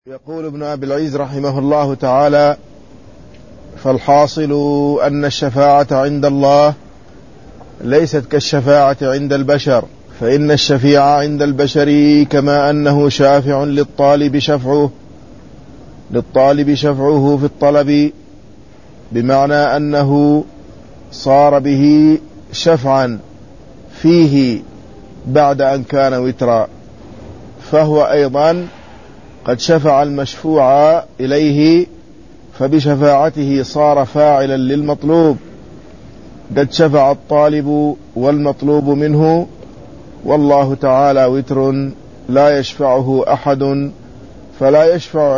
يقول ابن أبي العز رحمه الله تعالى: فالحاصل أن الشفاعة عند الله ليست كالشفاعة عند البشر، فإن الشفيع عند البشر كما أنه شافع للطالب شفعه في الطلب، بمعنى أنه صار به شفعا فيه بعد أن كان وترا، فهو أيضا قد شفع المشفوع إليه، فبشفاعته صار فاعلا للمطلوب. قد شفع الطالب والمطلوب منه، والله تعالى وتر لا يشفعه أحد، فلا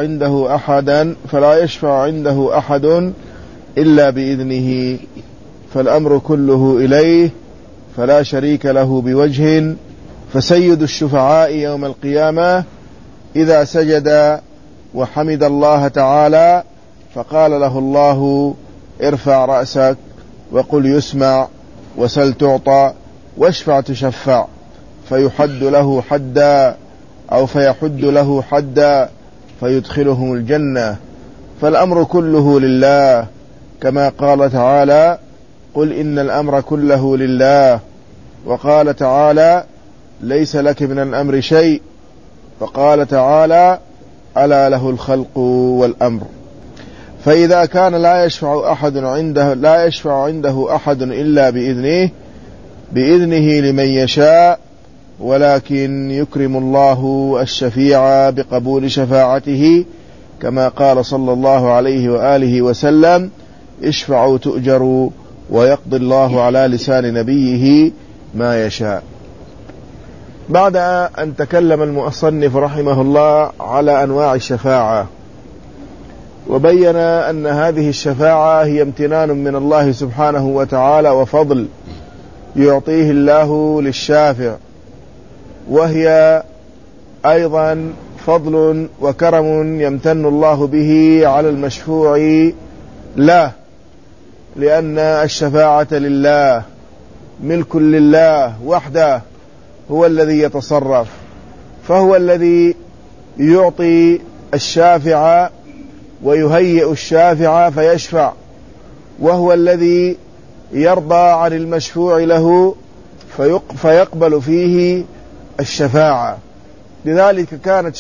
يشفع عنده أحد إلا بإذنه، فالأمر كله إليه، فلا شريك له بوجه. فسيد الشفعاء يوم القيامة إذا سجد وحمد الله تعالى فقال له الله: ارفع رأسك وقل يسمع وسل تعطى واشفع تشفع، فيحد له حدا أو فيحد له حدا فيدخلهم الجنة. فالأمر كله لله، كما قال تعالى: قل إن الأمر كله لله. وقال تعالى: ليس لك من الأمر شيء. فقال تعالى: ألا له الخلق والأمر. فإذا كان لا يشفع عنده أحد إلا بإذنه لمن يشاء، ولكن يكرم الله الشفيع بقبول شفاعته، كما قال صلى الله عليه وآله وسلم: اشفعوا تؤجروا، ويقضي الله على لسان نبيه ما يشاء. بعد أن تكلم المصنف رحمه الله على أنواع الشفاعة، وبين أن هذه الشفاعة هي امتنان من الله سبحانه وتعالى وفضل يعطيه الله للشافع، وهي أيضا فضل وكرم يمتن الله به على المشفوع له، لأن الشفاعة لله، ملك لله وحده، هو الذي يتصرف، فهو الذي يعطي الشافع ويهيئ الشافع فيشفع، وهو الذي يرضى عن المشفوع له فيقبل فيه الشفاعة. لذلك كانت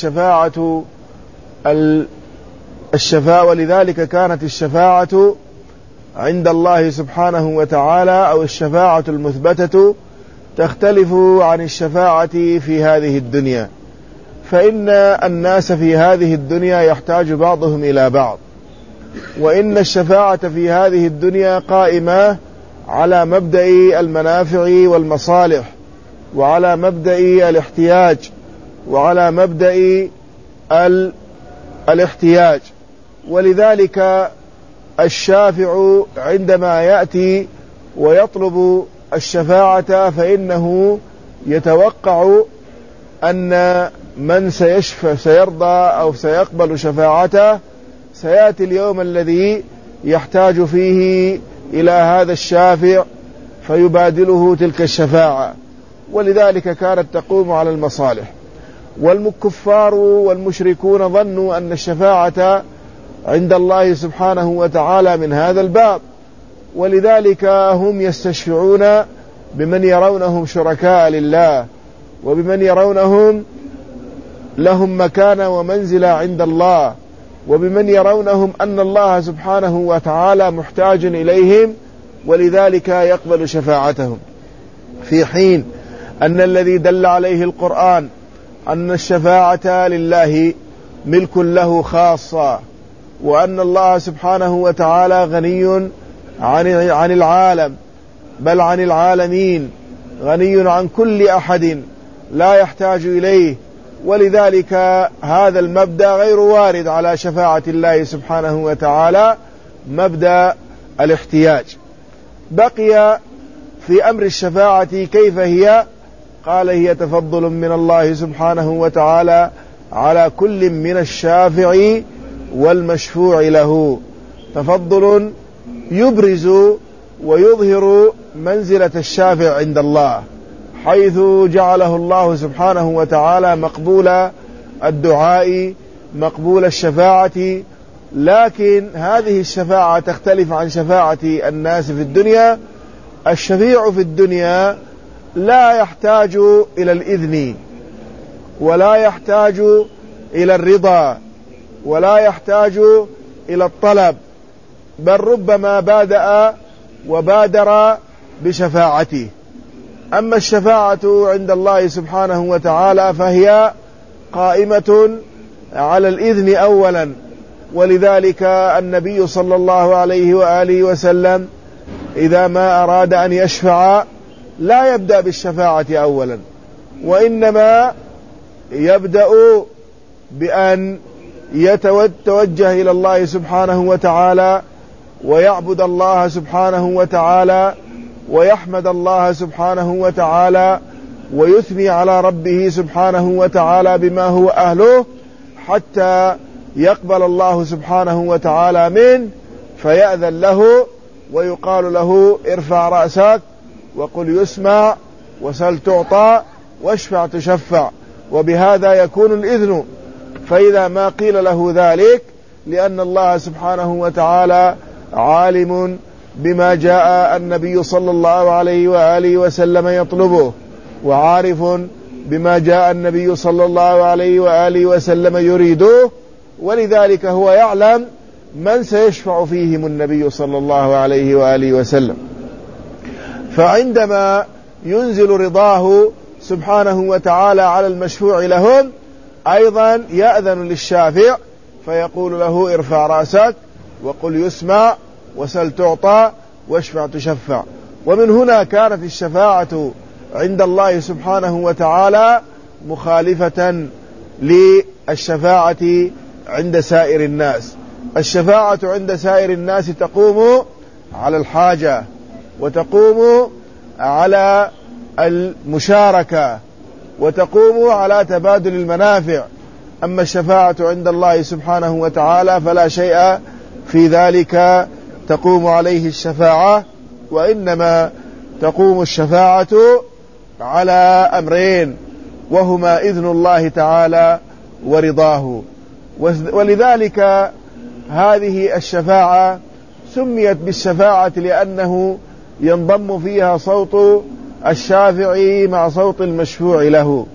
الشفاعة عند الله سبحانه وتعالى، أو الشفاعة المثبتة، تختلف عن الشفاعة في هذه الدنيا، فإن الناس في هذه الدنيا يحتاج بعضهم إلى بعض، وإن الشفاعة في هذه الدنيا قائمة على مبدأ المنافع والمصالح، وعلى مبدأ الاحتياج، وعلى مبدأ الاحتياج. ولذلك الشافع عندما يأتي ويطلب الشفاعة فإنه يتوقع أن من سيرضى أو سيقبل شفاعته سيأتي اليوم الذي يحتاج فيه إلى هذا الشافع فيبادله تلك الشفاعة، ولذلك كانت تقوم على المصالح. والكفار والمشركون ظنوا أن الشفاعة عند الله سبحانه وتعالى من هذا الباب، ولذلك هم يستشفعون بمن يرونهم شركاء لله، وبمن يرونهم لهم مكانة ومنزلة عند الله، وبمن يرونهم أن الله سبحانه وتعالى محتاج إليهم، ولذلك يقبل شفاعتهم، في حين أن الذي دل عليه القرآن أن الشفاعة لله ملك له خاصة، وأن الله سبحانه وتعالى غني عن العالم، بل عن العالمين، غني عن كل أحد لا يحتاج إليه، ولذلك هذا المبدأ غير وارد على شفاعة الله سبحانه وتعالى، مبدأ الاحتياج. بقي في أمر الشفاعة كيف هي؟ قال: هي تفضل من الله سبحانه وتعالى على كل من الشافع والمشفوع له، تفضل يبرز ويظهر منزلة الشافع عند الله، حيث جعله الله سبحانه وتعالى مقبول الدعاء مقبول الشفاعة، لكن هذه الشفاعة تختلف عن شفاعة الناس في الدنيا. الشفيع في الدنيا لا يحتاج إلى الإذن، ولا يحتاج إلى الرضا، ولا يحتاج إلى الطلب، بل ربما بادأ وبادر بشفاعته. أما الشفاعة عند الله سبحانه وتعالى فهي قائمة على الإذن أولا، ولذلك النبي صلى الله عليه وآله وسلم إذا ما أراد أن يشفع لا يبدأ بالشفاعة أولا، وإنما يبدأ بأن يتوجه إلى الله سبحانه وتعالى ويعبد الله سبحانه وتعالى ويحمد الله سبحانه وتعالى ويثني على ربه سبحانه وتعالى بما هو أهله، حتى يقبل الله سبحانه وتعالى منه فيأذن له ويقال له ارفع رأسك وقل يسمع وسل تعطى واشفع تشفع، وبهذا يكون الإذن. فإذا ما قيل له ذلك لأن الله سبحانه وتعالى عالم بما جاء النبي صلى الله عليه وآله وسلم يطلبه، وعارف بما جاء النبي صلى الله عليه وآله وسلم يريده، ولذلك هو يعلم من سيشفع فيهم النبي صلى الله عليه وآله وسلم. فعندما ينزل رضاه سبحانه وتعالى على المشفوع لهم أيضا يأذن للشافع فيقول له ارفع رأسك وقل يسمع وسل تعطى واشفع تشفع. ومن هنا كانت الشفاعة عند الله سبحانه وتعالى مخالفة للشفاعة عند سائر الناس. الشفاعة عند سائر الناس تقوم على الحاجة وتقوم على المشاركة وتقوم على تبادل المنافع، أما الشفاعة عند الله سبحانه وتعالى فلا شيء في ذلك تقوم عليه الشفاعة، وإنما تقوم الشفاعة على أمرين، وهما إذن الله تعالى ورضاه. ولذلك هذه الشفاعة سميت بالشفاعة لأنه ينضم فيها صوت الشافع مع صوت المشفوع له،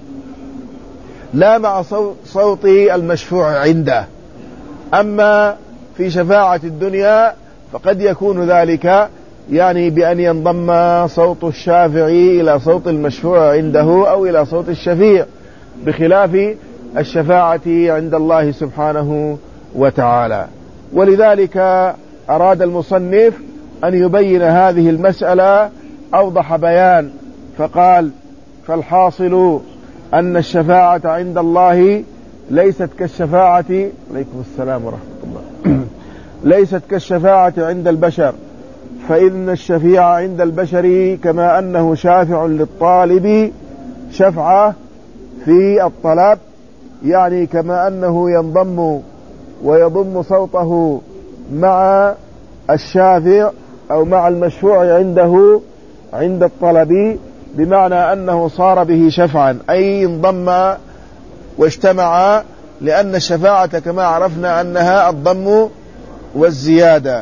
لا مع صوت المشفوع عنده. أما في شفاعة الدنيا فقد يكون ذلك يعني بأن ينضم صوت الشافع إلى صوت المشفوع عنده أو إلى صوت الشفيع، بخلاف الشفاعة عند الله سبحانه وتعالى. ولذلك أراد المصنف أن يبين هذه المسألة أوضح بيان، فقال: فالحاصل أن الشفاعة عند الله ليست كالشفاعة عليكم السلام ورحمة الله ليست كالشفاعة عند البشر، فإن الشفيع عند البشر كما أنه شافع للطالب شفعة في الطلب، يعني كما أنه ينضم ويضم صوته مع الشافع أو مع المشفوع عنده عند الطلب، بمعنى أنه صار به شفعا، أي انضم واجتمع، لأن الشفاعة كما عرفنا أنها الضم والزيادة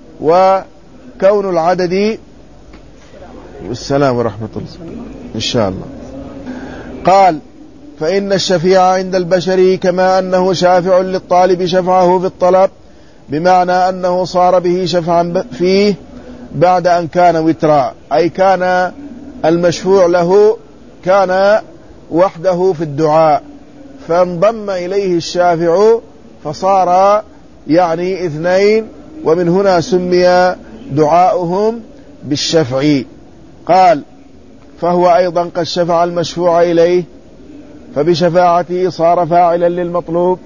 وكون العدد. والسلام ورحمة الله إن شاء الله. قال: فإن الشفيع عند البشر كما أنه شافع للطالب شفعه في الطلب، بمعنى أنه صار به شفعا فيه بعد أن كان وترا، أي كان المشفوع له كان وحده في الدعاء، فانضم إليه الشافع فصار يعني اثنين، ومن هنا سمي دعاؤهم بالشفع. قال: فهو أيضا قد شفع المشفوع إليه، فبشفاعته صار فاعلا للمطلوب،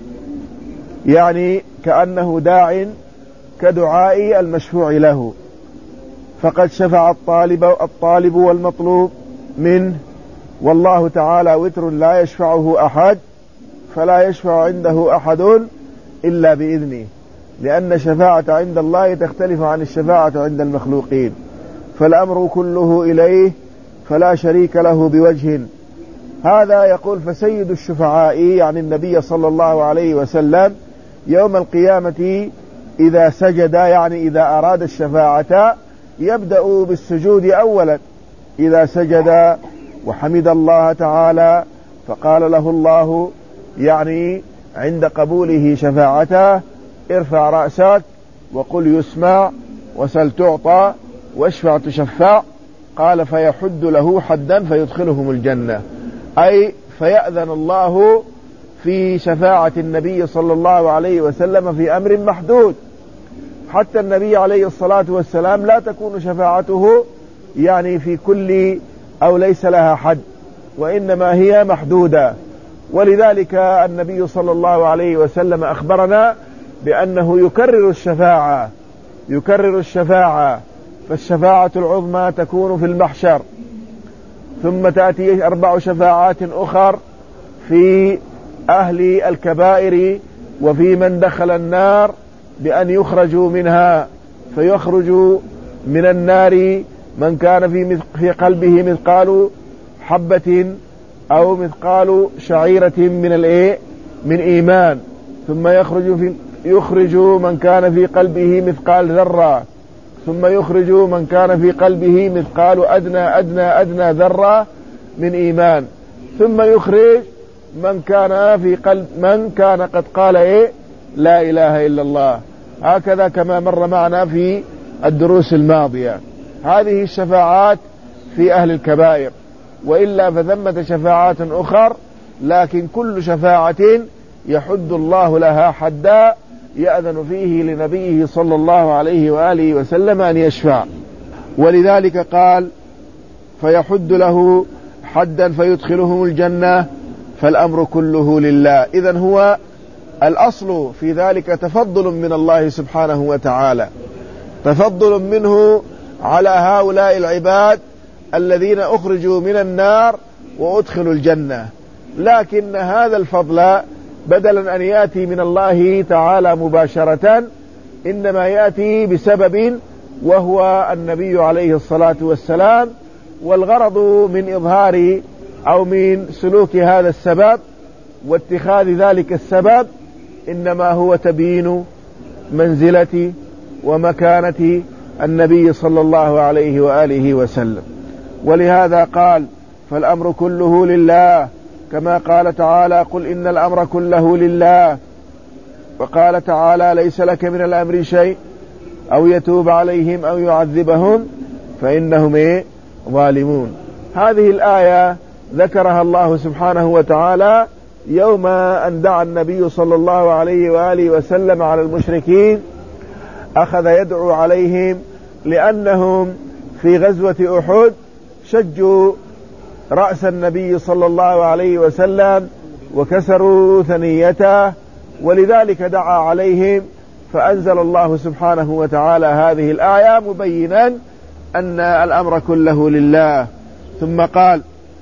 يعني كأنه داع كدعاء المشفوع له، فقد شفع الطالب والمطلوب منه، والله تعالى وتر لا يشفعه أحد، فلا يشفع عنده أحد إلا بإذنه، لأن الشفاعة عند الله تختلف عن الشفاعة عند المخلوقين، فالأمر كله إليه، فلا شريك له بوجه، هذا يقول فسيد الشفعاء يعني النبي صلى الله عليه وسلم يوم القيامة إذا سجد يعني إذا أراد الشفاعة يبدأ بالسجود أولا، إذا سجد وحمد الله تعالى فقال له الله يعني عند قبوله شفاعته ارفع رأسك وقل يسمع وسل تعطى واشفع تشفع، قال فيحد له حدا فيدخلهم الجنة، أي فيأذن الله في شفاعة النبي صلى الله عليه وسلم في أمر محدود. حتى النبي عليه الصلاة والسلام لا تكون شفاعته يعني في كل أو ليس لها حد، وإنما هي محدودة. ولذلك النبي صلى الله عليه وسلم أخبرنا بأنه يكرر الشفاعة، فالشفاعة العظمى تكون في المحشر، ثم تأتي 4 شفاعات أخر في أهل الكبائر وفي من دخل النار بأن يخرجوا منها، فيخرج من النار من كان في قلبه مثقال حبة أو مثقال شعيرة من إيمان، ثم يخرج من كان في قلبه مثقال ذرة، ثم يخرج من كان في قلبه مثقال أدنى ذرة من إيمان، ثم يخرج من كان قد قال لا إله إلا الله، هكذا كما مر معنا في الدروس الماضية. هذه الشفاعات في أهل الكبائر، وإلا فثمة شفاعات أخر، لكن كل شفاعة يحد الله لها حدا يأذن فيه لنبيه صلى الله عليه وآله وسلم أن يشفع. ولذلك قال فيحد له حدا فيدخلهم الجنة، فالأمر كله لله. إذن هو الأصل في ذلك تفضل من الله سبحانه وتعالى، تفضل منه على هؤلاء العباد الذين أخرجوا من النار وأدخلوا الجنة. لكن هذا الفضل بدلا أن يأتي من الله تعالى مباشرة إنما يأتي بسبب، وهو النبي عليه الصلاة والسلام. والغرض من إظهار أو من سلوك هذا السبب واتخاذ ذلك السبب إنما هو تبيين منزلة ومكانة النبي صلى الله عليه وآله وسلم. ولهذا قال فالأمر كله لله، كما قال تعالى قل إن الأمر كله لله. وقال تعالى ليس لك من الأمر شيء أو يتوب عليهم أو يعذبهم فإنهم ظالمون. هذه الآية ذكرها الله سبحانه وتعالى يوم أن دعا النبي صلى الله عليه وآله وسلم على المشركين، أخذ يدعو عليهم لأنهم في غزوة أحد شجوا رأس النبي صلى الله عليه وسلم وكسروا ثنيته، ولذلك دعا عليهم، فأنزل الله سبحانه وتعالى هذه الآية مبينا أن الأمر كله لله. ثم قال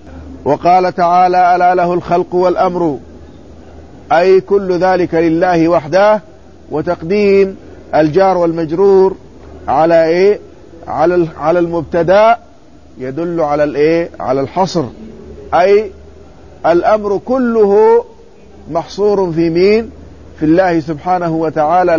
وقال تعالى ألا له الخلق والأمر، أي كل ذلك لله وحده. وتقديم الجار والمجرور على على المبتدا يدل على الحصر، أي الأمر كله محصور في مين؟ في الله سبحانه وتعالى.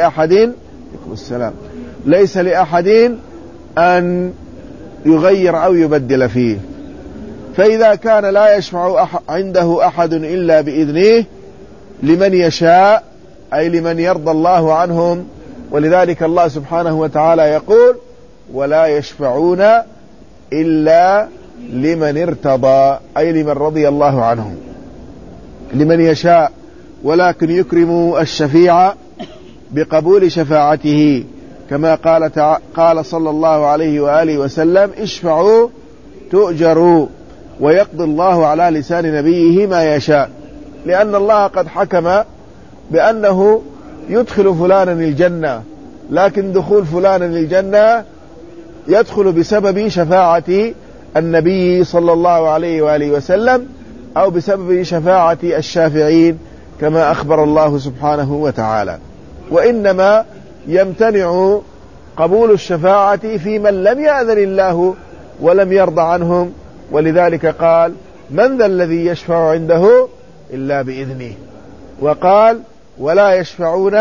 ليس لأحد أن يغير أو يبدل فيه. فإذا كان لا يشفع عنده أحد إلا بإذنه لمن يشاء، أي لمن يرضى الله عنهم. ولذلك الله سبحانه وتعالى يقول ولا يشفعون إلا لمن ارتضى، أي لمن رضي الله عنهم، لمن يشاء، ولكن يكرم الشفيع بقبول شفاعته، كما قال صلى الله عليه وآله وسلم اشفعوا تؤجروا، ويقضي الله على لسان نبيه ما يشاء، لأن الله قد حكم بأنه يدخل فلانا الجنة، لكن دخول فلانا الجنة يدخل بسبب شفاعة النبي صلى الله عليه وآله وسلم أو بسبب شفاعة الشافعين كما أخبر الله سبحانه وتعالى. وإنما يمتنع قبول الشفاعة في من لم يأذن الله ولم يرضى عنهم. ولذلك قال من ذا الذي يشفع عنده إلا بإذنه. وقال ولا يشفعون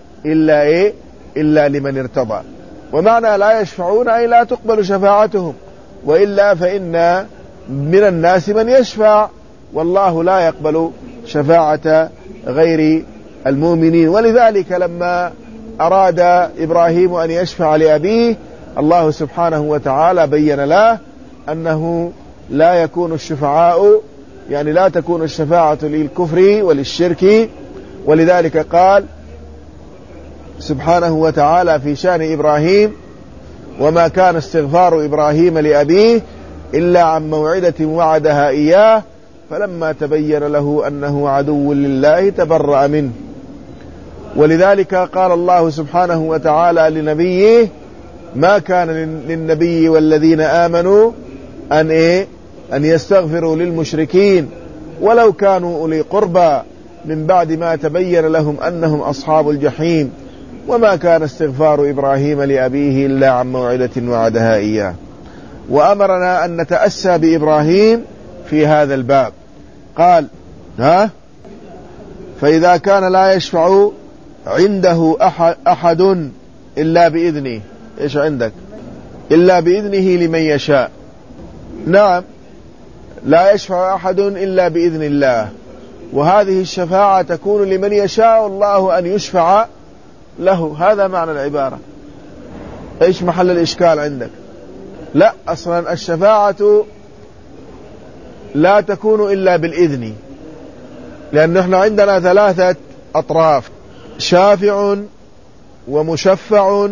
إلا لمن ارتضى. ومعنى لا يشفعون أي لا تقبل شفاعتهم، وإلا فإن من الناس من يشفع، والله لا يقبل شفاعة غير المؤمنين. ولذلك لما أراد إبراهيم أن يشفع لأبيه، الله سبحانه وتعالى بين له أنه لا يكون الشفعاء، يعني لا تكون الشفاعة للكفر وللشرك. ولذلك قال سبحانه وتعالى في شأن إبراهيم: وما كان استغفار إبراهيم لأبيه إلا عن موعدة وعدها إياه فلما تبين له أنه عدو لله تبرأ منه. ولذلك قال الله سبحانه وتعالى لنبيه: ما كان للنبي والذين آمنوا أن يستغفروا للمشركين ولو كانوا أولي قربى من بعد ما تبين لهم أنهم أصحاب الجحيم وما كان استغفار إبراهيم لأبيه إلا عن موعدة وعدها إياه. وأمرنا أن نتأسى بإبراهيم في هذا الباب. قال فإذا كان لا يشفع عنده أحد إلا بإذنه. إيش عندك؟ إلا بإذنه لمن يشاء. نعم، لا يشفع أحد إلا بإذن الله، وهذه الشفاعة تكون لمن يشاء الله أن يشفع له. هذا معنى العبارة. إيش محل الإشكال عندك؟ لا، أصلا الشفاعة لا تكون إلا بالإذن، لأن احنا عندنا ثلاثة أطراف: شافع ومشفع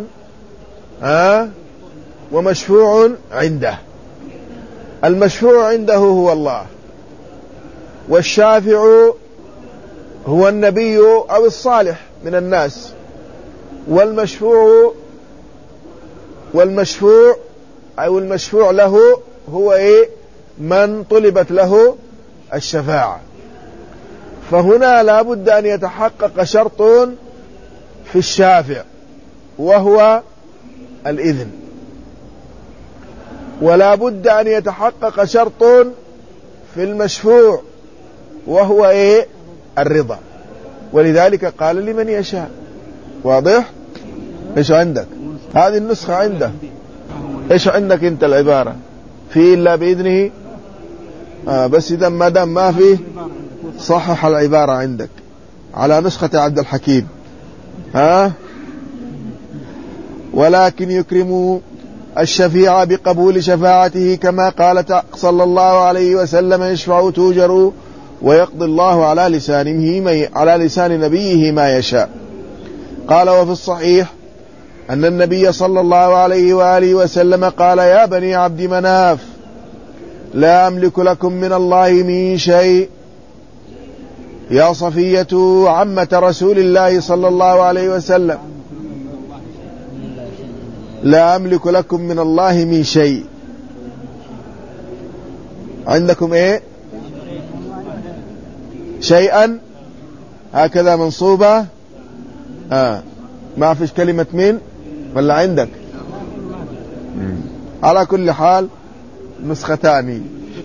ومشفوع عنده. المشفوع عنده هو الله، والشافع هو النبي أو الصالح من الناس، والمشفوع أو المشفوع له هو من طلبت له الشفاعة. فهنا لا بد أن يتحقق شرط في الشافع وهو الإذن، ولا بد أن يتحقق شرط في المشفوع وهو الرضا. ولذلك قال لمن يشاء. واضح؟ إيش عندك؟ هذه النسخة عنده. إيش عندك أنت العبارة؟ في إلا بإذنه. بس إذا ما دام ما فيه صحح العبارة عندك على نسخة عبد الحكيم. ولكن يكرم الشفيع بقبول شفاعته كما قال صلى الله عليه وسلم: يشفع توجر ويقضي الله على لسان نبيه ما يشاء. قال: وفي الصحيح أن النبي صلى الله عليه وآله وسلم قال: يا بني عبد مناف لا أملك لكم من الله من شيء. يا صفية عمة رسول الله صلى الله عليه وسلم لا أملك لكم من الله من شيء. عندكم شيئا هكذا منصوبة. ما فيش كلمة من ولا عندك؟ على كل حال نسختان.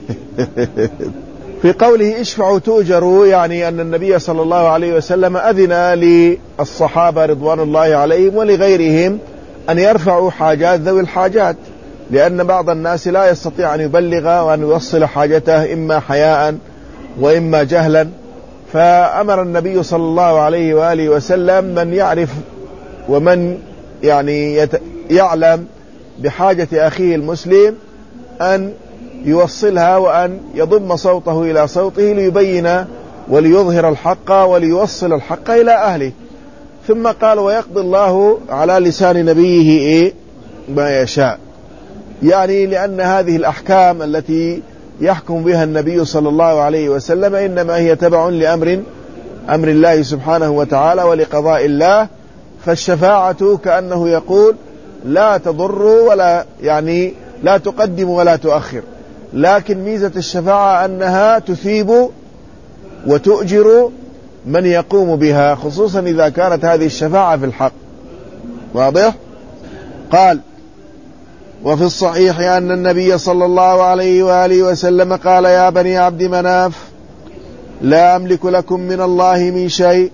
في قوله اشفعوا تؤجروا، يعني أن النبي صلى الله عليه وسلم أذن للصحابة رضوان الله عليهم ولغيرهم أن يرفعوا حاجات ذوي الحاجات، لأن بعض الناس لا يستطيع أن يبلغ وأن يوصل حاجته إما حياء وإما جهلا. فأمر النبي صلى الله عليه وآله وسلم من يعرف ومن يعلم بحاجة أخيه المسلم أن يوصلها وأن يضم صوته إلى صوته ليبين وليظهر الحق وليوصل الحق إلى أهله. ثم قال: ويقضي الله على لسان نبيه ما يشاء، يعني لأن هذه الأحكام التي يحكم بها النبي صلى الله عليه وسلم إنما هي تبع لأمر الله سبحانه وتعالى ولقضاء الله. فالشفاعة كأنه يقول لا تضر ولا لا تقدم ولا تؤخر، لكن ميزة الشفاعة أنها تثيب وتؤجر من يقوم بها، خصوصا إذا كانت هذه الشفاعة في الحق. واضح؟ قال: وفي الصحيح أن النبي صلى الله عليه وآله وسلم قال يا بني عبد مناف لا أملك لكم من الله من شيء،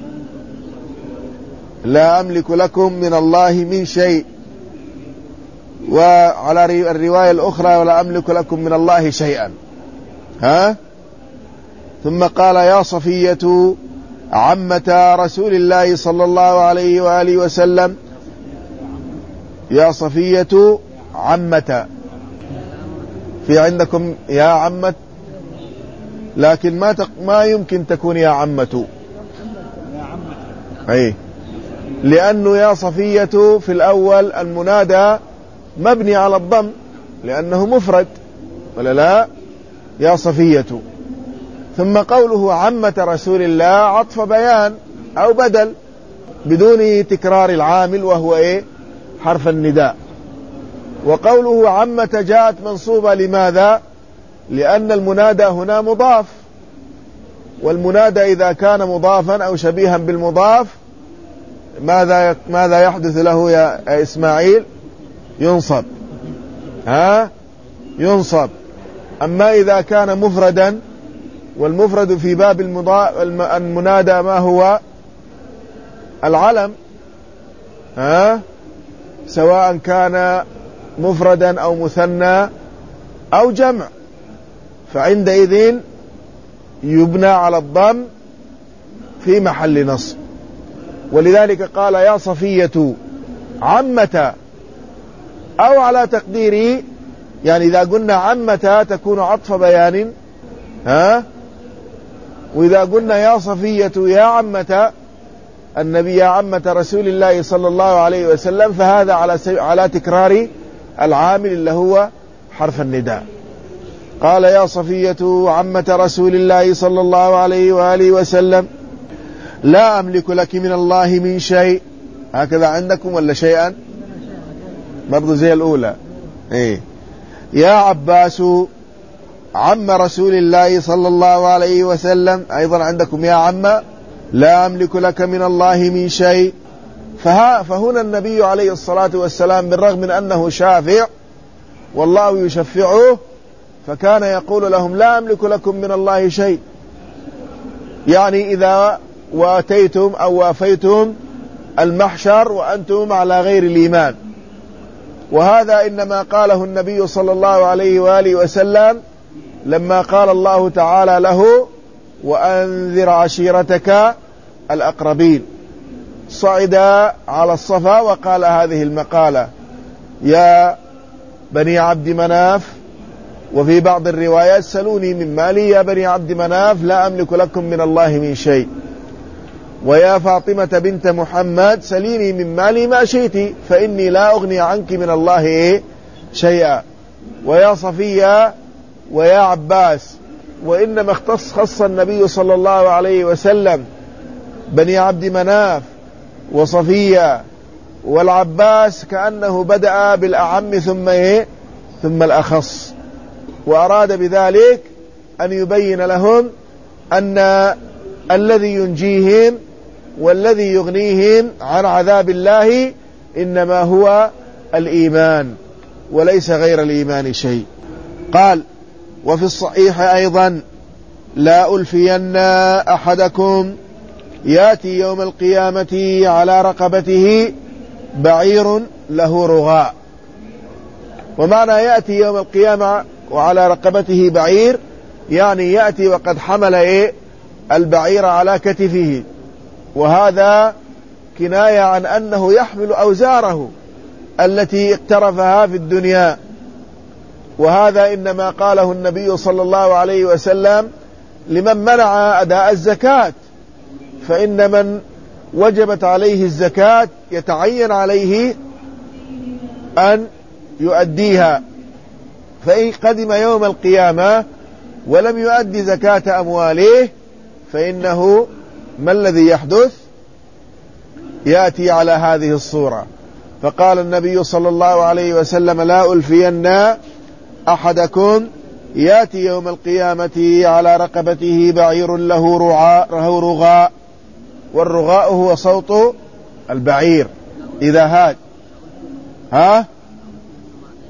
لا أملك لكم من الله من شيء. وعلى الرواية الأخرى ولا أملك لكم من الله شيئا. ثم قال يا صفية عمة رسول الله صلى الله عليه وآله وسلم، يا صفية عمة، في عندكم يا عمة، لكن ما يمكن تكون يا عمة، أي، لأنه يا صفية في الأول المنادى مبني على الضم لأنه مفرد، ولا لا؟ يا صفية. ثم قوله عمة رسول الله عطف بيان أو بدل بدون تكرار العامل وهو حرف النداء. وقوله عمة جاءت منصوبة، لماذا؟ لأن المنادى هنا مضاف، والمنادى إذا كان مضافا أو شبيها بالمضاف ماذا يحدث له يا إسماعيل؟ ينصب. ينصب. أما إذا كان مفردا، والمفرد في باب المنادى ما هو؟ العلم، سواء كان مفردا أو مثنى أو جمع، فعندئذ يبنى على الضم في محل نصب. ولذلك قال يا صفية عمة، أو على تقديري يعني إذا قلنا عمة تكون عطف بيان، وإذا قلنا يا صفية يا عمة النبي يا عمة رسول الله صلى الله عليه وسلم، فهذا على تكرار العامل اللي هو حرف النداء. قال يا صفية عمة رسول الله صلى الله عليه وآله وسلم لا أملك لك من الله من شيء. هكذا عندكم ولا شيئا؟ برضو زي الأولى. يا عباس عم رسول الله صلى الله عليه وسلم، أيضا عندكم يا عم، لا أملك لك من الله من شيء. فهنا النبي عليه الصلاة والسلام بالرغم من أنه شافع والله يشفعه، فكان يقول لهم لا أملك لكم من الله شيء، يعني إذا واتيتم أو وافيتم المحشر وأنتم على غير الإيمان. وهذا إنما قاله النبي صلى الله عليه وآله وسلم لما قال الله تعالى له وأنذر عشيرتك الأقربين، صعد على الصفا وقال هذه المقالة يا بني عبد مناف، وفي بعض الروايات سلوني من مالي يا بني عبد مناف لا أملك لكم من الله من شيء، ويا فاطمة بنت محمد سليني من مالي ما شئت فإني لا أغني عنك من الله شيئا، ويا صفية ويا عباس. وإنما خص النبي صلى الله عليه وسلم بني عبد مناف وصفية والعباس كأنه بدأ بالأعم ثم الأخص، وأراد بذلك أن يبين لهم أن الذي ينجيهم والذي يغنيهم عن عذاب الله إنما هو الإيمان وليس غير الإيمان شيء. قال وفي الصحيح أيضا لا ألفين أحدكم يأتي يوم القيامة على رقبته بعير له رغاء. ومعنى يأتي يوم القيامة وعلى رقبته بعير يعني يأتي وقد حمل البعير على كتفه، وهذا كناية عن أنه يحمل أوزاره التي اقترفها في الدنيا. وهذا إنما قاله النبي صلى الله عليه وسلم لمن منع أداء الزكاة، فإن من وجبت عليه الزكاة يتعين عليه أن يؤديها، فإن قدم يوم القيامة ولم يؤدي زكاة أمواله فإنه ما الذي يحدث؟ يأتي على هذه الصورة. فقال النبي صلى الله عليه وسلم لا ألفين أحدكم يأتي يوم القيامة على رقبته بعير له رغاء، والرغاء هو صوت البعير إذا هاد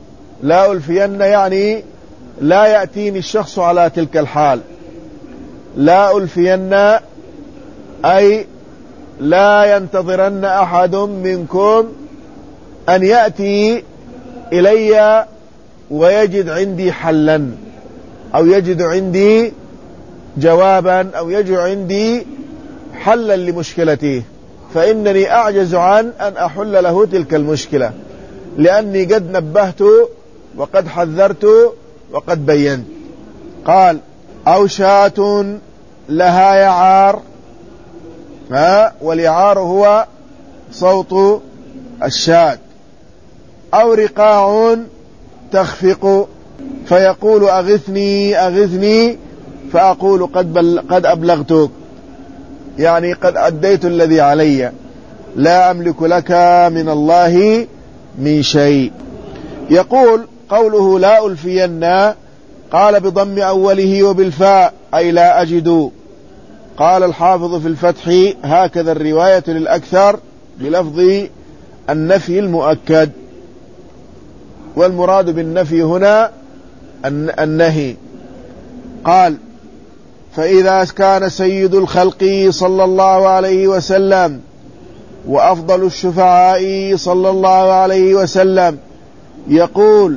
لا ألفين يعني لا يأتيني الشخص على تلك الحال. لا ألفين أي لا ينتظرن أحد منكم أن يأتي إلي ويجد عندي حلا أو يجد عندي جوابا أو يجد عندي حلا لمشكلته، فإنني أعجز عن أن أحل له تلك المشكلة، لأني قد نبهت وقد حذرت وقد بينت. قال أو شاة لها يعار، واليعار هو صوت الشاة، أو رقاع تخفق فيقول أغثني أغثني، فأقول قد أبلغتك، يعني قد أديت الذي علي، لا أملك لك من الله من شيء. يقول قوله لا ألفين قال بضم أوله وبالفاء أي لا أجد. قال الحافظ في الفتح هكذا الرواية للأكثر بلفظ النفي المؤكد، والمراد بالنفي هنا النهي. قال فإذا كان سيد الخلق صلى الله عليه وسلم وأفضل الشفعاء صلى الله عليه وسلم يقول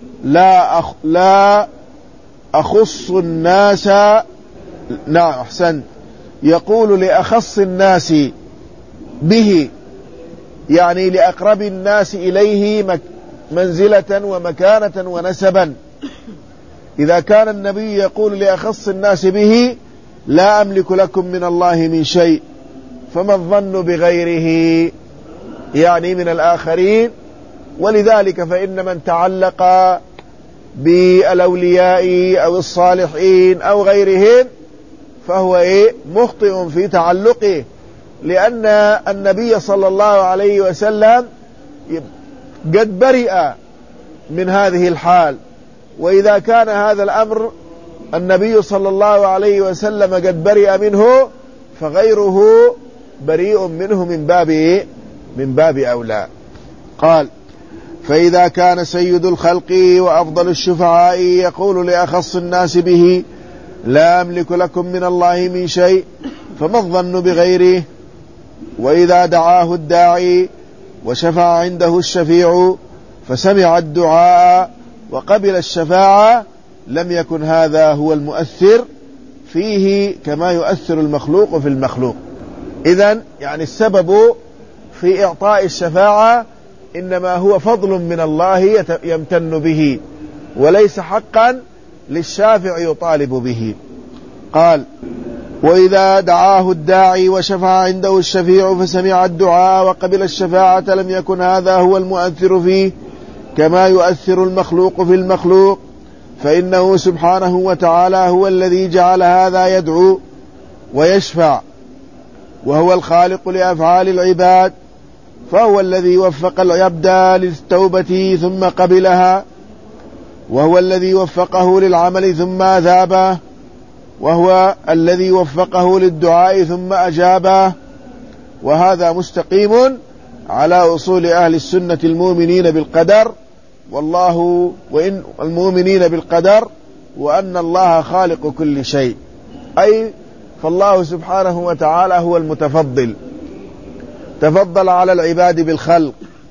لا أخص الناس، نعم أحسنت، يقول لأخص الناس به، يعني لأقرب الناس إليه منزلة ومكانة ونسبا. إذا كان النبي يقول لأخص الناس به لا أملك لكم من الله من شيء، فما الظن بغيره يعني من الآخرين؟ ولذلك فإن من تعلق بالأولياء أو الصالحين أو غيرهم فهو مخطئ في تعلقه، لأن النبي صلى الله عليه وسلم قد برئ من هذه الحال. وإذا كان هذا الأمر النبي صلى الله عليه وسلم قد برئ منه فغيره بريء منه من باب أولى. قال فإذا كان سيد الخلق وأفضل الشفعاء يقول لأخص الناس به لا أملك لكم من الله من شيء، فما الظن بغيره؟ وإذا دعاه الداعي وشفع عنده الشفيع فسمع الدعاء وقبل الشفاعة لم يكن هذا هو المؤثر فيه كما يؤثر المخلوق في المخلوق. إذن يعني السبب في إعطاء الشفاعة إنما هو فضل من الله يمتن به، وليس حقا للشافع يطالب به. قال وإذا دعاه الداعي وشفع عنده الشفيع فسمع الدعاء وقبل الشفاعة لم يكن هذا هو المؤثر فيه كما يؤثر المخلوق في المخلوق، فإنه سبحانه وتعالى هو الذي جعل هذا يدعو ويشفع، وهو الخالق لأفعال العباد، فهو الذي وفق العبد للتوبة ثم قبلها، وهو الذي وفقه للعمل ثم أثابه، وهو الذي وفقه للدعاء ثم أجابه. وهذا مستقيم على أصول أهل السنة المؤمنين بالقدر، وإن المؤمنين بالقدر وأن الله خالق كل شيء، أي فالله سبحانه وتعالى هو المتفضل، تفضل على العباد بالخلق،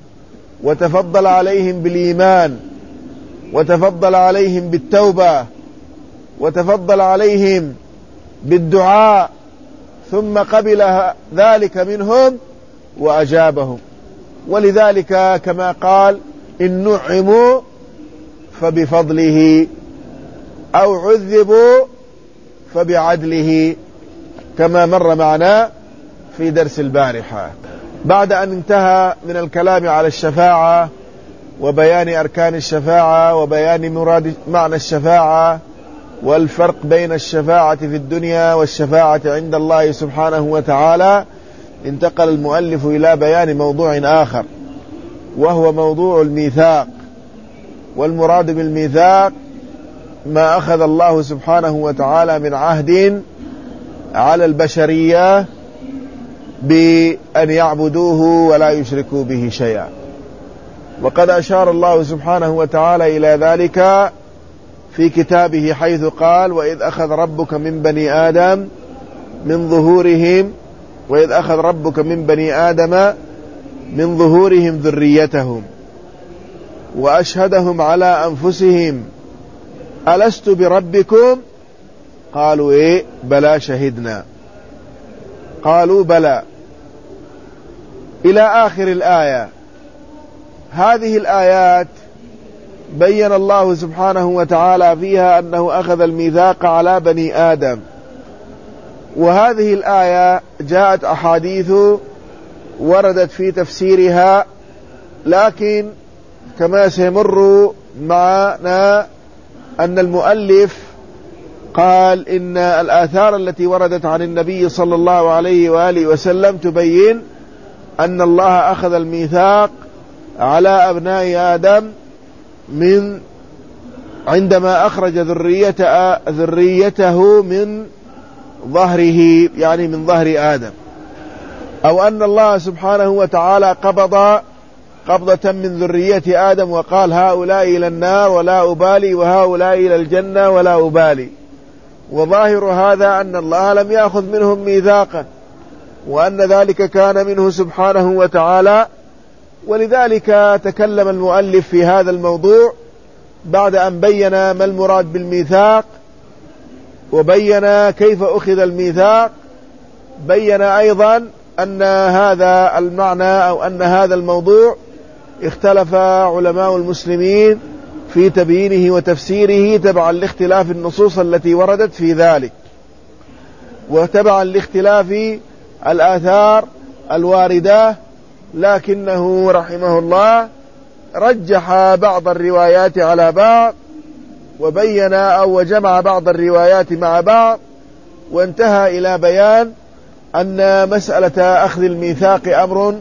وتفضل عليهم بالإيمان، وتفضل عليهم بالتوبة، وتفضل عليهم بالدعاء، ثم قبل ذلك منهم وأجابهم. ولذلك كما قال إن نعموا فبفضله أو عذبوا فبعدله، كما مر معنا في درس البارحة. بعد أن انتهى من الكلام على الشفاعة وبيان أركان الشفاعة وبيان معنى الشفاعة والفرق بين الشفاعة في الدنيا والشفاعة عند الله سبحانه وتعالى، انتقل المؤلف إلى بيان موضوع آخر، وهو موضوع الميثاق. والمراد بالميثاق ما أخذ الله سبحانه وتعالى من عهد على البشرية بأن يعبدوه ولا يشركوا به شيئا. وقد أشار الله سبحانه وتعالى إلى ذلك في كتابه حيث قال: وإذ أخذ ربك من بني آدم من ظهورهم من ظهورهم ذريتهم وأشهدهم على أنفسهم ألست بربكم قالوا إيه بلى شهدنا قالوا بلى إلى آخر الآية. هذه الآيات بين الله سبحانه وتعالى فيها أنه أخذ الميثاق على بني آدم، وهذه الآية جاءت أحاديث وردت في تفسيرها، لكن كما سيمر معنا أن المؤلف قال إن الآثار التي وردت عن النبي صلى الله عليه وآله وسلم تبين أن الله أخذ الميثاق على أبناء آدم من عندما أخرج ذريته من ظهره، يعني من ظهر آدم، أو أن الله سبحانه وتعالى قبض قبضة من ذرية آدم وقال: هؤلاء إلى النار ولا أبالي، وهؤلاء إلى الجنة ولا أبالي. وظاهر هذا أن الله لم يأخذ منهم ميثاقا، وأن ذلك كان منه سبحانه وتعالى. ولذلك تكلم المؤلف في هذا الموضوع بعد أن بين ما المراد بالميثاق وبين كيف أخذ الميثاق. بين أيضا أن هذا المعنى أو أن هذا الموضوع اختلف علماء المسلمين في تبيينه وتفسيره تبعا لاختلاف النصوص التي وردت في ذلك، وتبعا لاختلاف الآثار الواردة، لكنه رحمه الله رجح بعض الروايات على بعض، وبين أو وجمع بعض الروايات مع بعض، وانتهى إلى بيان أن مسألة أخذ الميثاق أمر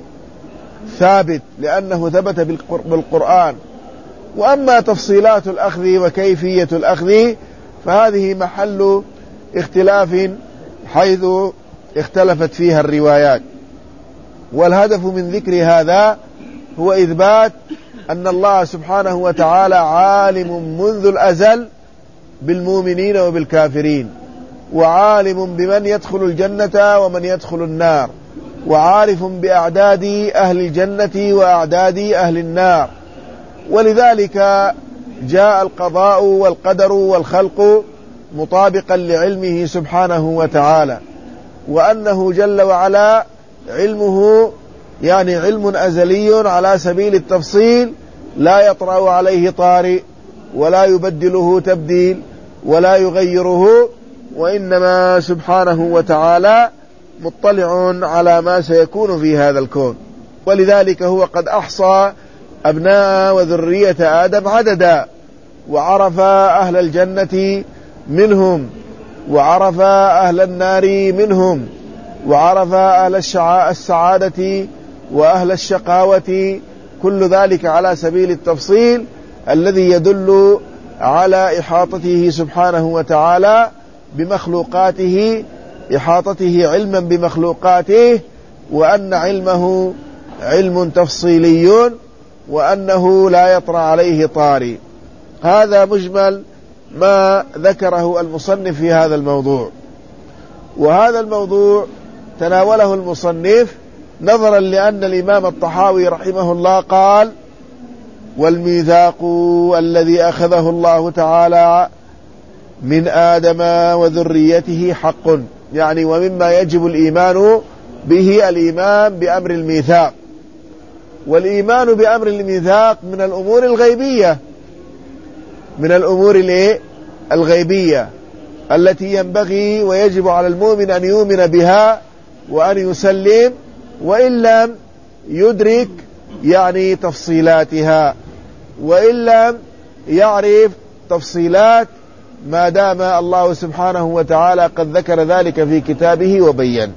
ثابت لأنه ثبت بالقرآن. وأما تفصيلات الأخذ وكيفية الأخذ فهذه محل اختلاف حيث اختلفت فيها الروايات. والهدف من ذكر هذا هو إثبات أن الله سبحانه وتعالى عالم منذ الأزل بالمؤمنين وبالكافرين، وعالم بمن يدخل الجنة ومن يدخل النار، وعارف بأعداد أهل الجنة وأعداد أهل النار. ولذلك جاء القضاء والقدر والخلق مطابقا لعلمه سبحانه وتعالى، وأنه جل وعلا علمه يعني علم أزلي على سبيل التفصيل، لا يطرأ عليه طارئ ولا يبدله تبديل ولا يغيره، وإنما سبحانه وتعالى مطلع على ما سيكون في هذا الكون. ولذلك هو قد أحصى أبناء وذرية آدم عددا، وعرف أهل الجنة منهم، وعرف أهل النار منهم، وعرف أهل السعادة وأهل الشقاوة، كل ذلك على سبيل التفصيل الذي يدل على إحاطته سبحانه وتعالى بمخلوقاته، إحاطته علما بمخلوقاته، وأن علمه علم تفصيلي، وأنه لا يطرأ عليه طارئ. هذا مجمل ما ذكره المصنف في هذا الموضوع. وهذا الموضوع تناوله المصنف نظرا لأن الإمام الطحاوي رحمه الله قال: والميثاق الذي أخذه الله تعالى من آدم وذريته حق، يعني ومما يجب الإيمان به الإيمان بأمر الميثاق. والإيمان بأمر الميثاق من الأمور الغيبية، من الأمور الغيبية التي ينبغي ويجب على المؤمن أن يؤمن بها وأن يسلم، وإن لم يدرك يعني تفصيلاتها، وإن لم يعرف تفصيلات، ما دام الله سبحانه وتعالى قد ذكر ذلك في كتابه وبين.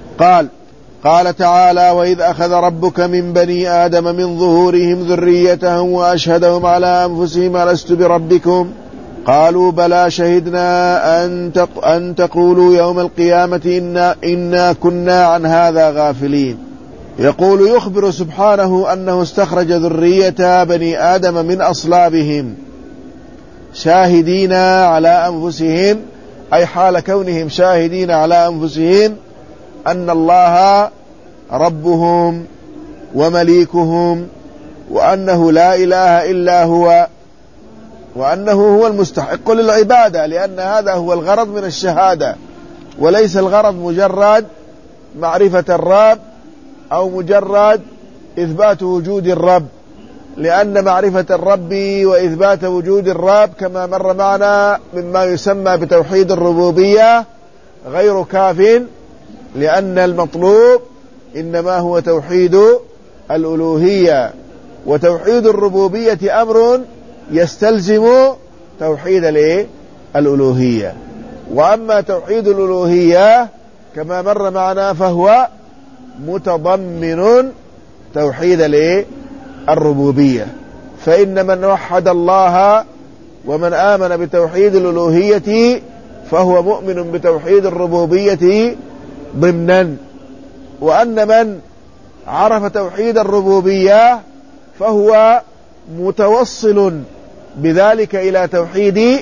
قال تعالى: وإذ أخذ ربك من بني آدم من ظهورهم ذريتهم وأشهدهم على أنفسهم ألست بربكم قالوا بلى شهدنا أن تقولوا يوم القيامة إنا كنا عن هذا غافلين. يقول يخبر سبحانه أنه استخرج ذرية بني آدم من أصلابهم شاهدين على أنفسهم، أي حال كونهم شاهدين على أنفسهم أن الله ربهم ومليكهم، وأنه لا إله إلا هو، وأنه هو المستحق للعبادة، لأن هذا هو الغرض من الشهادة، وليس الغرض مجرد معرفة الرب أو مجرد إثبات وجود الرب، لأن معرفة الرب وإثبات وجود الرب كما مر معنا مما يسمى بتوحيد الربوبية غير كاف، لأن المطلوب إنما هو توحيد الألوهية، وتوحيد الربوبية أمر يستلزم توحيد الألوهية. وأما توحيد الألوهية كما مر معنا فهو متضمن توحيد الربوبية، فإن من وحد الله ومن آمن بتوحيد الألوهية فهو مؤمن بتوحيد الربوبية ضمنا، وأن من عرف توحيد الربوبية فهو متوصل بذلك إلى توحيد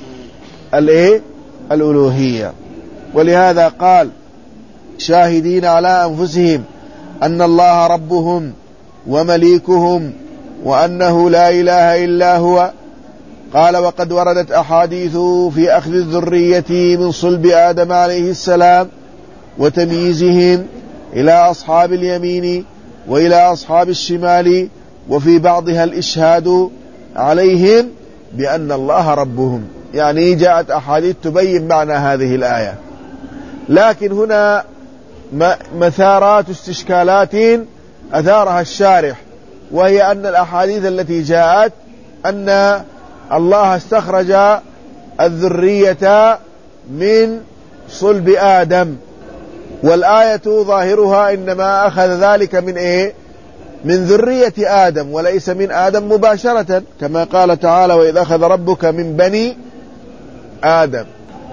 الألوهية. ولهذا قال شاهدين على أنفسهم أن الله ربهم ومليكهم وأنه لا إله إلا هو. قال وقد وردت أحاديث في أخذ الذرية من صلب آدم عليه السلام وتمييزهم إلى أصحاب اليمين وإلى أصحاب الشمال، وفي بعضها الإشهاد عليهم بأن الله ربهم، يعني جاءت أحاديث تبين معنى هذه الآية. لكن هنا مثارات استشكالات أثارها الشارح، وهي أن الأحاديث التي جاءت أن الله استخرج الذرية من صلب آدم، والآية ظاهرها إنما أخذ ذلك من ذرية آدم وليس من آدم مباشرة، كما قال تعالى وإذ أخذ ربك من بني آدم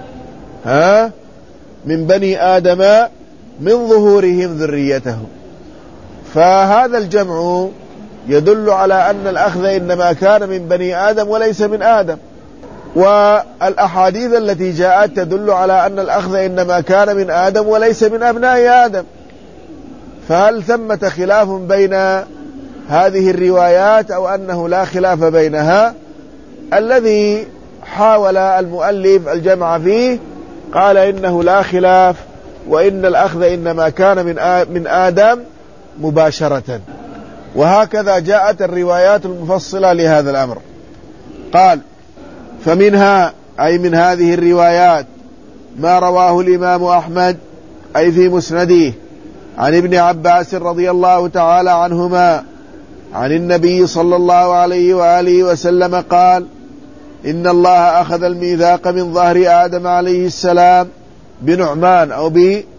من بني آدم من ظهورهم ذريتهم. فهذا الجمع يدل على أن الأخذ إنما كان من بني آدم وليس من آدم، والأحاديث التي جاءت تدل على أن الأخذ إنما كان من آدم وليس من أبناء آدم. فهل ثمة خلاف بين هذه الروايات أو أنه لا خلاف بينها؟ الذي حاول المؤلف الجمع فيه قال إنه لا خلاف، وإن الأخذ إنما كان من آدم مباشرة. وهكذا جاءت الروايات المفصلة لهذا الأمر. قال فمنها أي من هذه الروايات ما رواه الإمام أحمد أي في مسنده عن ابن عباس رضي الله تعالى عنهما عن النبي صلى الله عليه وآله وسلم قال إن الله أخذ الميثاق من ظهر آدم عليه السلام بنعمان أو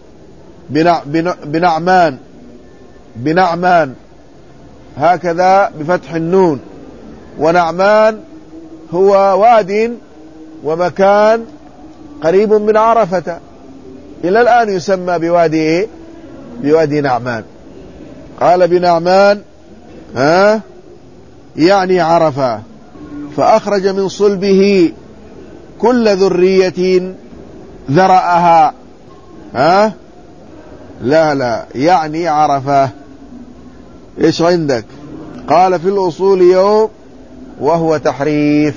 بنعمان هكذا بفتح النون، ونعمان هو واد ومكان قريب من عرفة، إلى الآن يسمى بوادي نعمان. قال بنعمان يعني عرفة، فأخرج من صلبه كل ذرية ذرأها لا يعني عرفة. إيش عندك؟ قال في الأصول يوم وهو تحريف.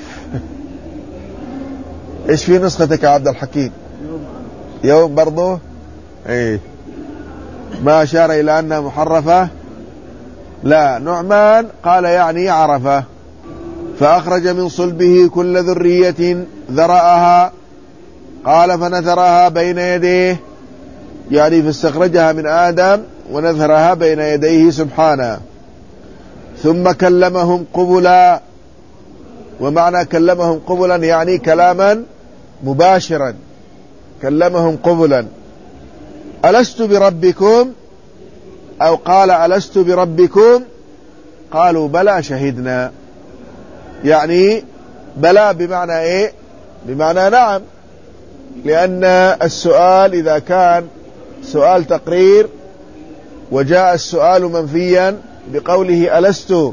إيش في نسختك يا عبد الحكيم؟ يوم برضه إيه، ما أشار إلى أنها محرفة. لا، نعمان قال يعني عرفة، فأخرج من صلبه كل ذرية ذرأها. قال فنثرها بين يديه، يعني فاستخرجها من آدم ونثرها بين يديه سبحانه، ثم كلمهم قبلا. ومعنى كلمهم قبلا يعني كلاما مباشرا، كلمهم قبلا. ألست بربكم؟ أو قال ألست بربكم؟ قالوا بلى شهدنا. يعني بلى بمعنى إيه؟ بمعنى نعم، لأن السؤال إذا كان سؤال تقرير وجاء السؤال منفيا بقوله ألست،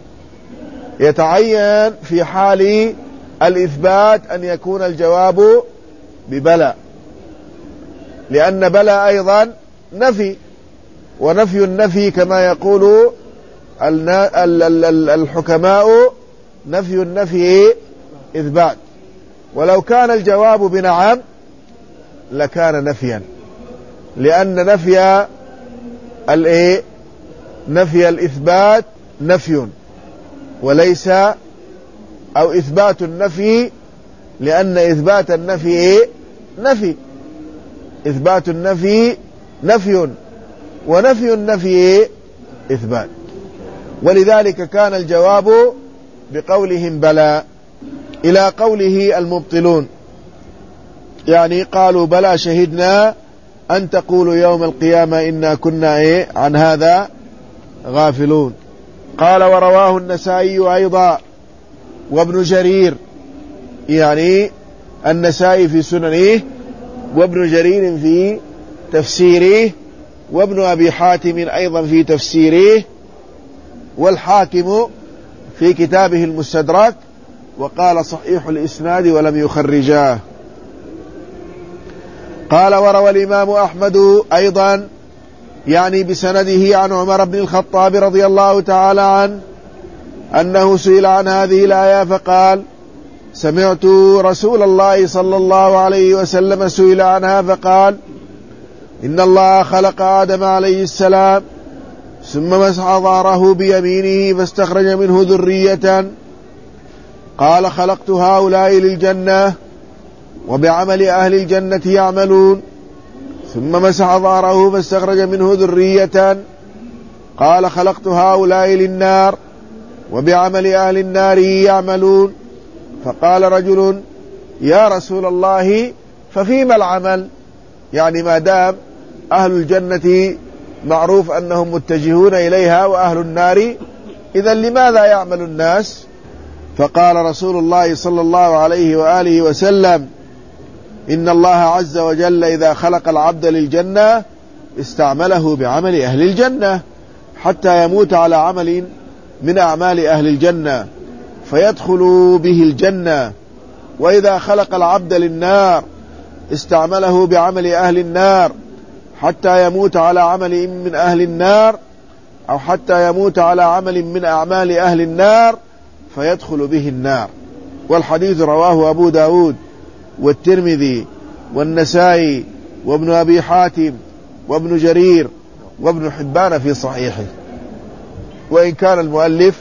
يتعين في حال الإثبات أن يكون الجواب ببلى، لأن بلى أيضا نفي، ونفي النفي كما يقول الحكماء نفي النفي إثبات، ولو كان الجواب بنعم لكان نفيا، لأن نفي الإثبات نفي وليس، أو إثبات النفي، لأن إثبات النفي نفي، إثبات النفي نفي، ونفي النفي إثبات، ولذلك كان الجواب بقولهم بلى، إلى قوله المبطلون، يعني قالوا بلى شهدنا أن تقولوا يوم القيامة إنا كنا عن هذا غافلون. قال ورواه النسائي أيضا وابن جرير، يعني النسائي في سننه، وابن جرير في تفسيره، وابن أبي حاتم أيضا في تفسيره، والحاكم في كتابه المستدرك، وقال صحيح الإسناد ولم يخرجاه. قال وروى الإمام أحمد أيضا، يعني بسنده عن عمر بن الخطاب رضي الله تعالى عنه أنه سئل عن هذه الآية فقال سمعت رسول الله صلى الله عليه وسلم سئل عنها فقال إن الله خلق آدم عليه السلام ثم مسح ظهره بيمينه فاستخرج منه ذرية، قال خلقت هؤلاء للجنة وبعمل أهل الجنة يعملون، ثم مسح ظهره فاستخرج منه ذرية، قال خلقت هؤلاء للنار وبعمل أهل النار يعملون. فقال رجل يا رسول الله ففيما العمل؟ يعني ما دام أهل الجنة معروف أنهم متجهون إليها وأهل النار، إذن لماذا يعمل الناس؟ فقال رسول الله صلى الله عليه وآله وسلم إن الله عز وجل إذا خلق العبد للجنة استعمله بعمل أهل الجنة حتى يموت على عمل من أعمال أهل الجنة فيدخل به الجنة، وإذا خلق العبد للنار استعمله بعمل أهل النار حتى يموت على عمل من أهل النار، أو حتى يموت على عمل من أعمال أهل النار فيدخل به النار. والحديث رواه أبو داود والترمذي والنسائي وابن أبي حاتم وابن جرير وابن حبان في صحيحه، وإن كان المؤلف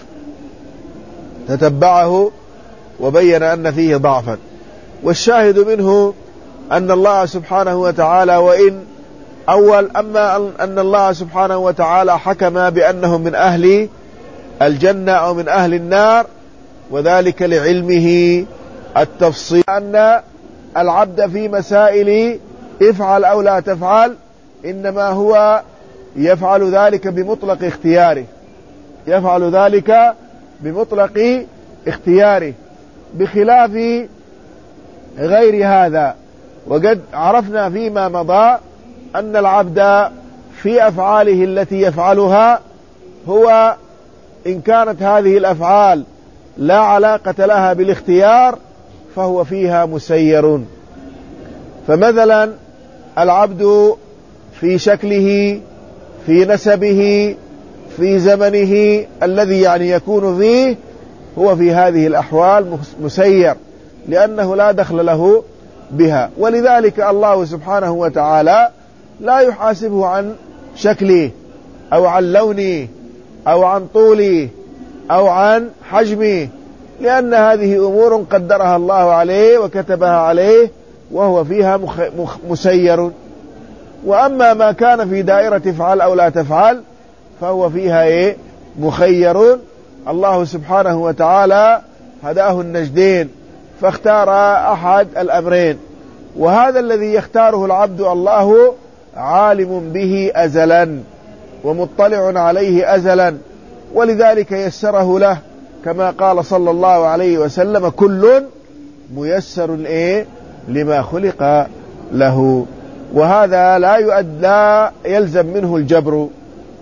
تتبعه وبين أن فيه ضعفا. والشاهد منه أن الله سبحانه وتعالى أما أن الله سبحانه وتعالى حكم بأنهم من أهل الجنة أو من أهل النار، وذلك لعلمه التفصيل أن العبد في مسائل افعل أو لا تفعل إنما هو يفعل ذلك بمطلق اختياره، يفعل ذلك بمطلق اختياره بخلاف غير هذا. وقد عرفنا فيما مضى أن العبد في أفعاله التي يفعلها هو إن كانت هذه الأفعال لا علاقة لها بالاختيار فهو فيها مسير. فمثلا العبد في شكله، في نسبه، في زمنه الذي يعني يكون فيه، هو في هذه الأحوال مسير لأنه لا دخل له بها. ولذلك الله سبحانه وتعالى لا يحاسبه عن شكله أو عن لونه أو عن طوله أو عن حجمه، لأن هذه أمور قدرها الله عليه وكتبها عليه وهو فيها مسير. وأما ما كان في دائرة افعل أو لا تفعل فهو فيها مخير. الله سبحانه وتعالى هداه النجدين فاختار أحد الأمرين، وهذا الذي يختاره العبد الله عالم به أزلا ومطلع عليه أزلا، ولذلك يسره له كما قال صلى الله عليه وسلم كل ميسر لما خلق له. وهذا لا يلزم منه الجبر،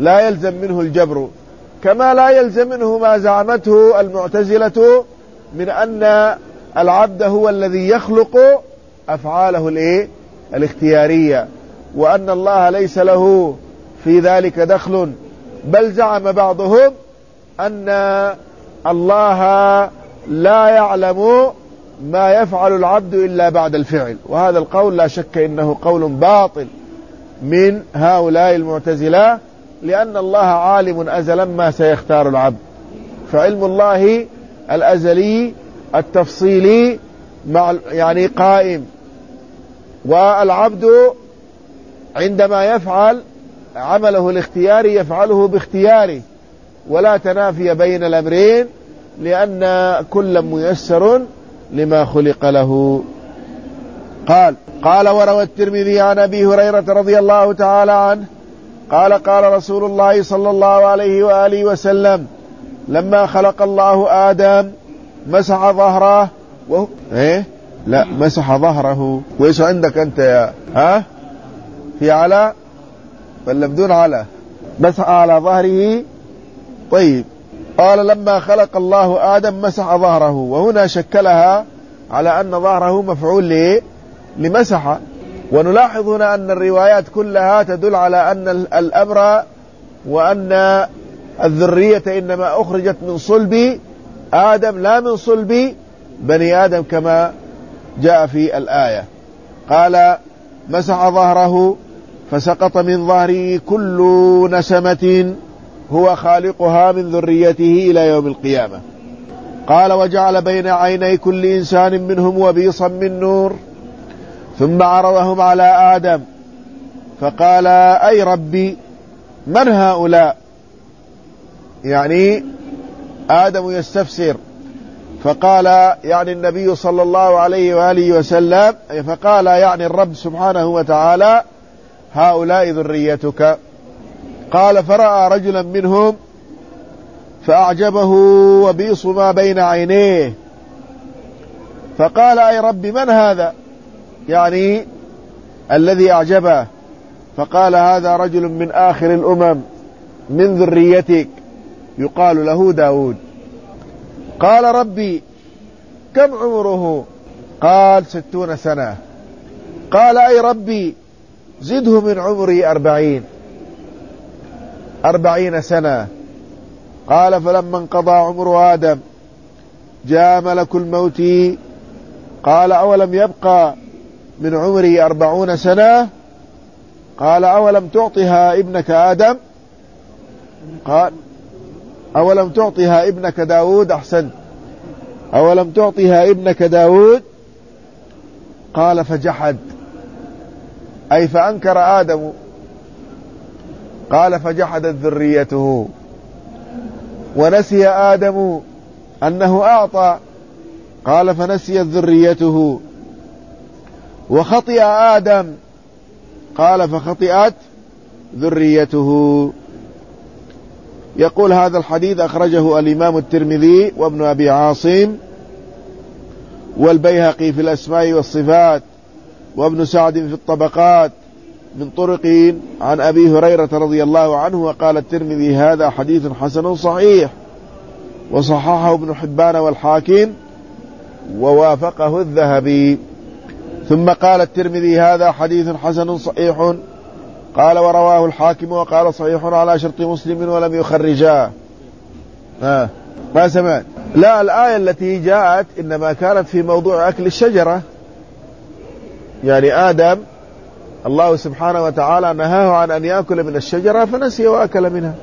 لا يلزم منه الجبر، كما لا يلزم منه ما زعمته المعتزلة من أن العبد هو الذي يخلق أفعاله الاختيارية، وأن الله ليس له في ذلك دخل، بل زعم بعضهم أن الله لا يعلم ما يفعل العبد إلا بعد الفعل، وهذا القول لا شك إنه قول باطل من هؤلاء المعتزلة، لأن الله عالم أزلا ما سيختار العبد، فعلم الله الأزلي التفصيلي يعني قائم، والعبد عندما يفعل عمله الاختياري يفعله باختياره، ولا تنافي بين الأمرين، لأن كل ميسر لما خلق له. قال وروى الترمذي عن أبي هريرة رضي الله تعالى عنه قال قال رسول الله صلى الله عليه وآله وسلم لما خلق الله آدم مسح ظهره لا مسح ظهره. وإيش عندك أنت يا في على ولا بدون على؟ مسح على ظهره. طيب، قال لما خلق الله آدم مسح ظهره، وهنا شكلها على أن ظهره مفعول لمسح. ونلاحظ هنا أن الروايات كلها تدل على أن الأمر وأن الذرية إنما أخرجت من صلب آدم لا من صلب بني آدم كما جاء في الآية. قال مسح ظهره فسقط من ظهره كل نسمة هو خالقها من ذريته إلى يوم القيامة. قال وجعل بين عيني كل إنسان منهم وبيصا من نور، ثم عرضهم على آدم فقال أي ربي من هؤلاء؟ يعني آدم يستفسر، فقال يعني النبي صلى الله عليه وآله وسلم، فقال يعني الرب سبحانه وتعالى هؤلاء ذريتك. قال فرأى رجلا منهم فأعجبه وبيص ما بين عينيه، فقال أي رب من هذا؟ يعني الذي أعجبه، فقال هذا رجل من آخر الأمم من ذريتك يقال له داود. قال ربي كم عمره؟ قال 60 سنة. قال أي ربي زده من عمري 40 سنة. قال فلما انقضى عمر آدم جاء ملك الموت قال أولم يبقى من عمري 40 سنة؟ قال أولم تعطها ابنك آدم؟ قال أولم تعطها ابنك داود؟ أحسنت، أولم تعطها ابنك داود؟ قال فجحد، أي فأنكر آدم. قال فجحدت ذريته، ونسي آدم أنه أعطى، قال فنسيت ذريته. وخطئ آدم، قال فخطئت ذريته. يقول هذا الحديث أخرجه الإمام الترمذي وابن أبي عاصم والبيهقي في الأسماء والصفات وابن سعد في الطبقات من طرق عن أبي هريرة رضي الله عنه. وقال الترمذي هذا حديث حسن صحيح، وصححه ابن حبان والحاكم ووافقه الذهبي. ثم قال الترمذي هذا حديث حسن صحيح، قال ورواه الحاكم وقال صحيح على شرط مسلم ولم يخرجاه. ما سمعت؟ لا، الآية التي جاءت إنما كانت في موضوع أكل الشجرة، يعني آدم الله سبحانه وتعالى نهاه عن أن يأكل من الشجرة فنسي وأكل منها.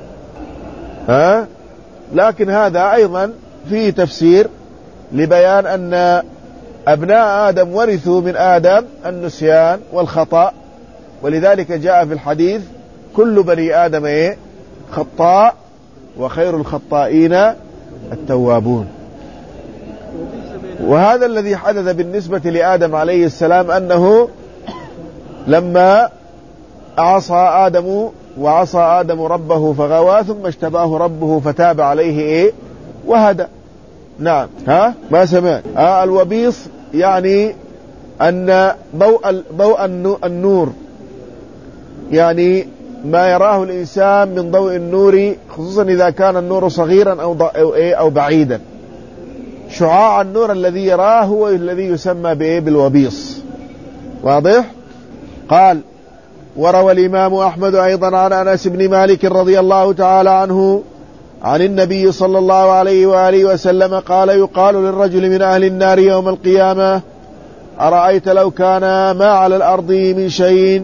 لكن هذا أيضا فيه تفسير لبيان أن أبناء آدم ورثوا من آدم النسيان والخطأ، ولذلك جاء في الحديث كل بني آدم خطاء وخير الخطائين التوابون. وهذا الذي حدث بالنسبة لآدم عليه السلام، أنه لما عصى آدم ربه فغوى ثم اجتباه ربه فتاب عليه وهدى. نعم. ما سمعت؟ الوبيص يعني أن ضوء النور يعني ما يراه الإنسان من ضوء النور، خصوصا إذا كان النور صغيرا أو بعيدا. شعاع النور الذي يراه هو الذي يسمى بالوبيص. واضح؟ قال: وروى الإمام أحمد أيضا عن أنس بن مالك رضي الله تعالى عنه عن النبي صلى الله عليه وآله وسلم قال: يقال للرجل من أهل النار يوم القيامة: أرأيت لو كان ما على الأرض من شيء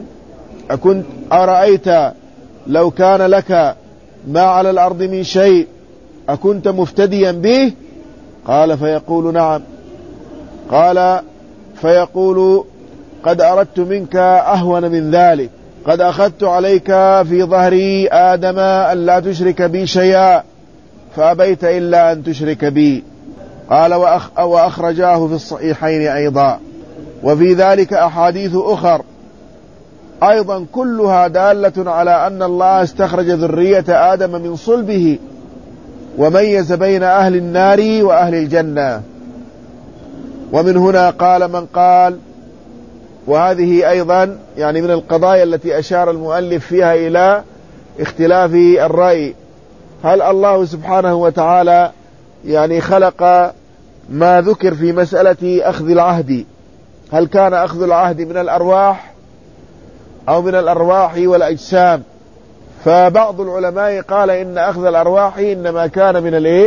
أرأيت لو كان لك ما على الأرض من شيء أكنت مفتديا به؟ قال: فيقول: نعم. قال: فيقول: قد أردت منك أهون من ذلك، قد أخذت عليك في ظهري آدم أن لا تشرك بي شيئا فأبيت إلا أن تشرك بي. قال: وأخرجاه في الصحيحين أيضا. وفي ذلك أحاديث أخر أيضا كلها دالة على أن الله استخرج ذرية آدم من صلبه وميز بين أهل النار وأهل الجنة. ومن هنا قال من قال، وهذه أيضا يعني من القضايا التي أشار المؤلف فيها إلى اختلاف الرأي، هل الله سبحانه وتعالى يعني خلق ما ذكر في مسألة أخذ العهد، هل كان أخذ العهد من الأرواح أو من الأرواح والأجسام؟ فبعض العلماء قال إن أخذ الأرواح إنما كان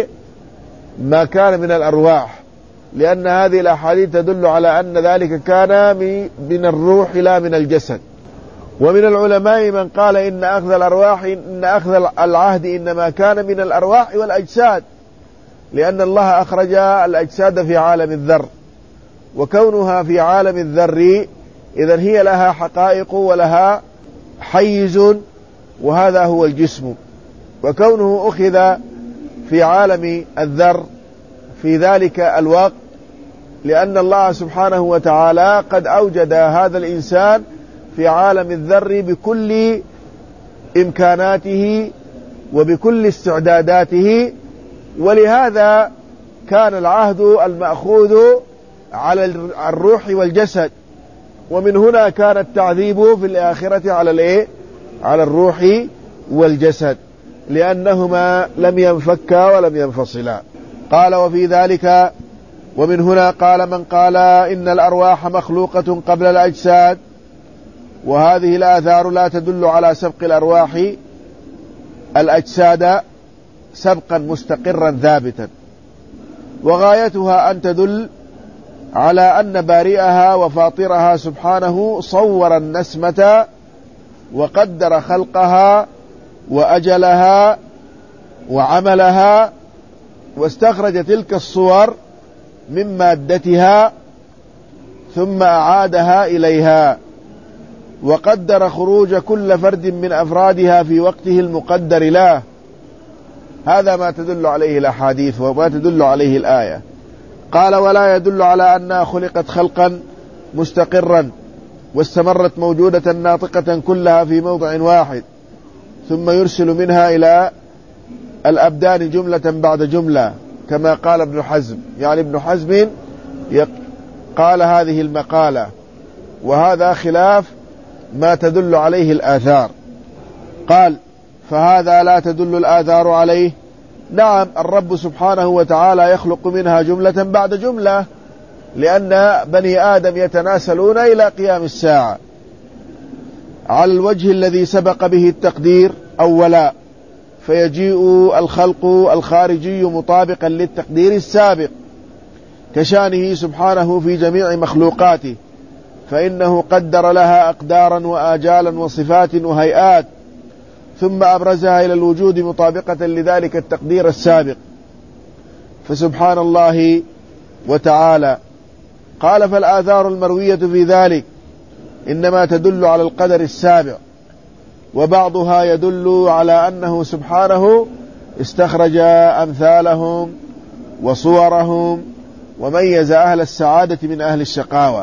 ما كان من الأرواح، لأن هذه الأحاديث تدل على أن ذلك كان من الروح لا من الجسد. ومن العلماء من قال إن أخذ الأرواح إن أخذ العهد إنما كان من الأرواح والأجساد، لأن الله أخرج الأجساد في عالم الذر، وكونها في عالم الذر إذن هي لها حقائق ولها حيز، وهذا هو الجسم. وكونه أخذ في عالم الذر في ذلك الوقت لأن الله سبحانه وتعالى قد أوجد هذا الإنسان في عالم الذر بكل إمكاناته وبكل استعداداته، ولهذا كان العهد المأخوذ على الروح والجسد، ومن هنا كان التعذيب في الآخرة على الروح والجسد، لأنهما لم ينفكا ولم ينفصلا. قال: وفي ذلك ومن هنا قال من قال إن الأرواح مخلوقة قبل الأجساد، وهذه الآثار لا تدل على سبق الأرواح الأجساد سبقا مستقرا ثابتا، وغايتها أن تدل على أن بارئها وفاطرها سبحانه صور النسمة وقدر خلقها وأجلها وعملها، واستخرج تلك الصور من مادتها ثم أعادها إليها، وقدر خروج كل فرد من أفرادها في وقته المقدر له. هذا ما تدل عليه الأحاديث وما تدل عليه الآية. قال: ولا يدل على أنها خلقت خلقا مستقرا واستمرت موجودة ناطقة كلها في موضع واحد ثم يرسل منها إلى الأبدان جملة بعد جملة كما قال ابن حزم. يعني ابن حزم قال هذه المقالة، وهذا خلاف ما تدل عليه الآثار. قال: فهذا لا تدل الآثار عليه. نعم، الرب سبحانه وتعالى يخلق منها جملة بعد جملة، لأن بني آدم يتناسلون إلى قيام الساعة على الوجه الذي سبق به التقدير أولا، فيجيء الخلق الخارجي مطابقا للتقدير السابق كشانه سبحانه في جميع مخلوقاته، فإنه قدر لها أقدارا وآجالا وصفات وهيئات ثم أبرزها إلى الوجود مطابقة لذلك التقدير السابق، فسبحان الله وتعالى. قال: فالآثار المروية في ذلك إنما تدل على القدر السابق، وبعضها يدل على أنه سبحانه استخرج أمثالهم وصورهم وميز أهل السعادة من أهل الشقاوة.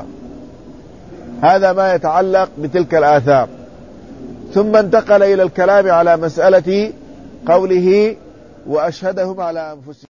هذا ما يتعلق بتلك الآثار. ثم انتقل إلى الكلام على مسألة قوله: وأشهدهم على أنفسهم.